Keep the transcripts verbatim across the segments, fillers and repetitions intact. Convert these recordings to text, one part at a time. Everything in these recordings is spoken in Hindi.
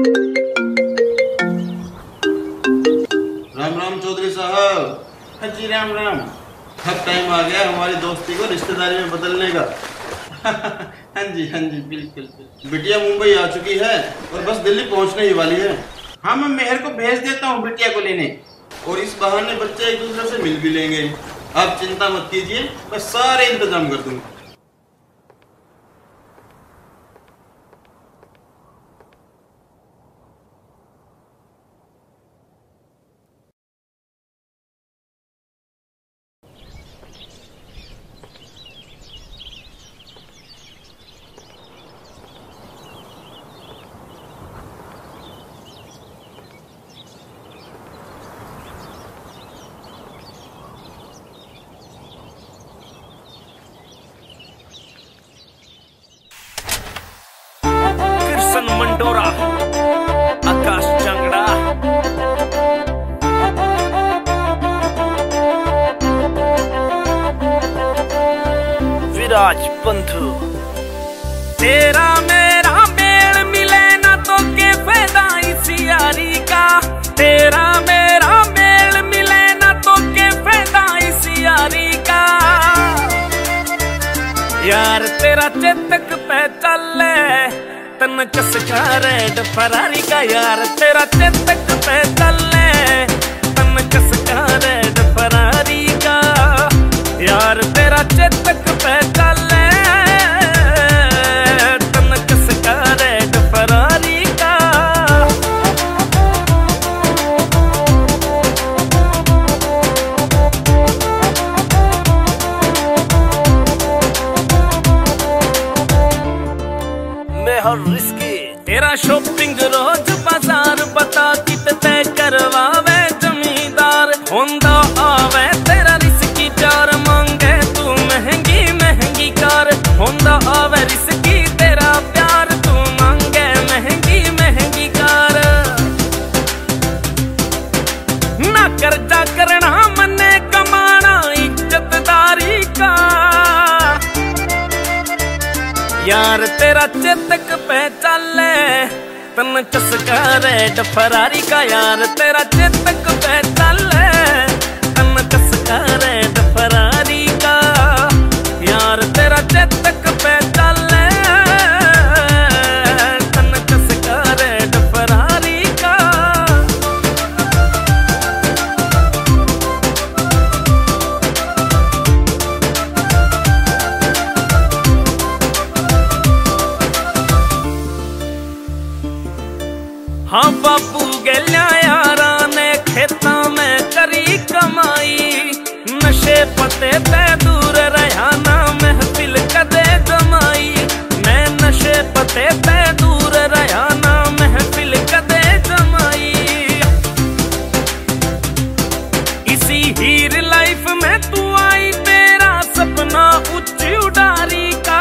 राम राम चौधरी साहब। हाँ जी राम राम। अब टाइम आ गया हमारी दोस्ती को रिश्तेदारी में बदलने का। हाँ जी हाँ जी बिल्कुल। बिटिया मुंबई आ चुकी है और बस दिल्ली पहुंचने ही वाली है। हाँ मैं मेहर को भेज देता हूँ बिटिया को लेने, और इस बहाने बच्चे एक दूसरे से मिल भी लेंगे। आप चिंता मत कीजिए, मैं सारे इंतजाम कर दूंगा। मंडोरा, आकाश जांगड़ा, विराज बंधु। तेरा मेरा मेल मिले ना तो के फायदा इसी यारी का। तेरा मेरा मेल मिले ना तो के फायदा इसी यारी का। यार तेरा चेतक पे चले तन चस्का रेड फरारी का। यार तेरा चेतक पे चले तन चस्का रेड फरारी का। यार तेरा चेतक पे चले तन चस्का रेड फरारी का। मैं हर रिस्की तेरा शॉपिंग रोज बाजार बता कितने करवावे जमींदार। होंदा आवे तेरा रिस्की प्यार मांगे तू महंगी महंगी कार। होंदा आवे रिस्की तेरा प्यार तू मांगे महंगी महंगी कार। ना कर्जा करना मने कमाना इज्जतदारी का। यार तेरा चेतक पे चले तन चस्का रेड फरारी का। यार तेरा चेतक पे चले तन चस्का रेड फरारी का। यार तेरा चेतक पे चले तन चस्का रेड फरारी का। हाँ बापू गलिया यारा ने खेता में करी कमाई। नशे पते ते दूर रहा ना महफिल कदे जमाई। मैं नशे पते ते दूर रहा ना महफिल कदे जमाई। इसी हीर लाइफ में तू आई तेरा सपना ऊंची उड़ारी का।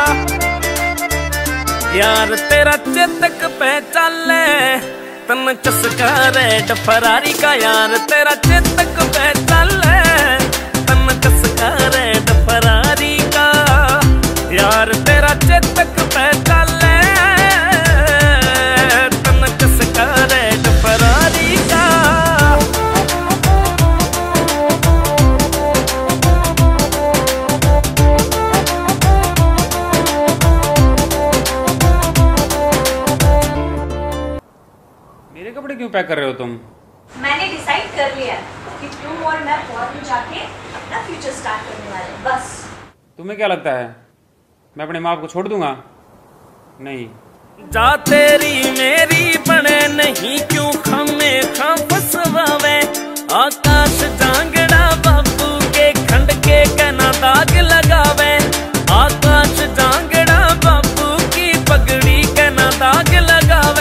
यार तेरा चेतक पे चले तन चस्का रेड फरारी का। यार तेरा चेतक पे चले तन चस्का रेड फरारी का। यार तेरा चेतक पे चले तन चस्का रेड फरारी का। मेरे कपड़े क्यों पैक कर रहे हो तुम? मैंने डिसाइड कर लिया कि तुम और मैं फॉरेन जाके अपना फ्यूचर स्टार्ट करने वाले हैं, बस। तुम्हें क्या लगता है मैं अपने माँ को छोड़ दूंगा? नहीं। जा तेरी मेरी बने नहीं क्यों खमे खां फसवावे। आकाश जांगड़ा बाबू के खंड के कना दाग लगावे। आकाश जांगड़ा बाबू की पगड़ी कना दाग लगावे।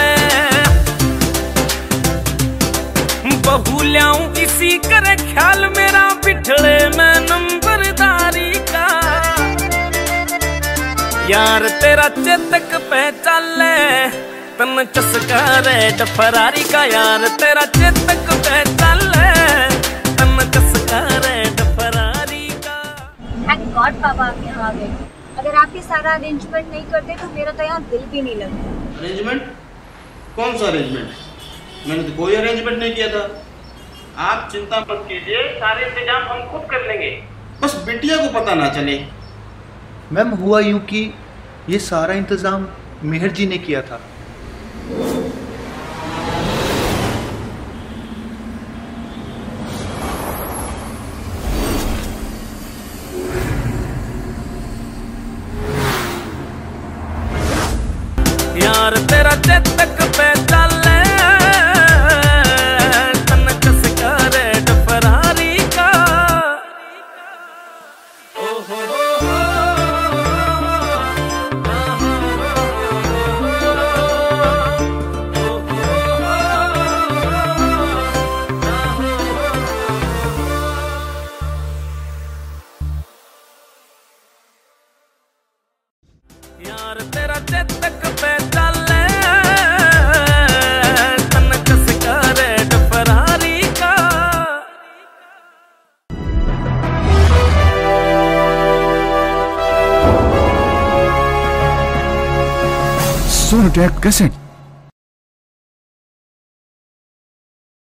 बहू ल्याऊं इसी करे ख्याल मेरा बिठड़े में नंबरदारी का। यार तेरा चेतक पे चले तन चस्का रेड फरारी का। यार तेरा चेतक पे चले तन चस्का रेड फरारी का। थैंक गॉड पापा आप यहाँ आ गए। अगर आप ये सारा अरेंजमेंट नहीं करते तो मेरा तो यहाँ दिल भी नहीं लगता। अरेंजमेंट? कौन सा अरेंजमेंट? मैंने तो कोई अरेंजमेंट नहीं किया था। आप चिंता मत कीजिए, सारे इंतजाम हम खुद कर लेंगे। बस बिटिया को पता ना चले। मैम हुआ यूं कि ये सारा इंतजाम मेहर जी ने किया था। यार तेरा चेतक पे चले तनक सिगारेट फरारी का। ओ हो हो हो यार तेरा चेतक पे चले तनक सिगारेट फरारी का। सोनोटेक कैसेट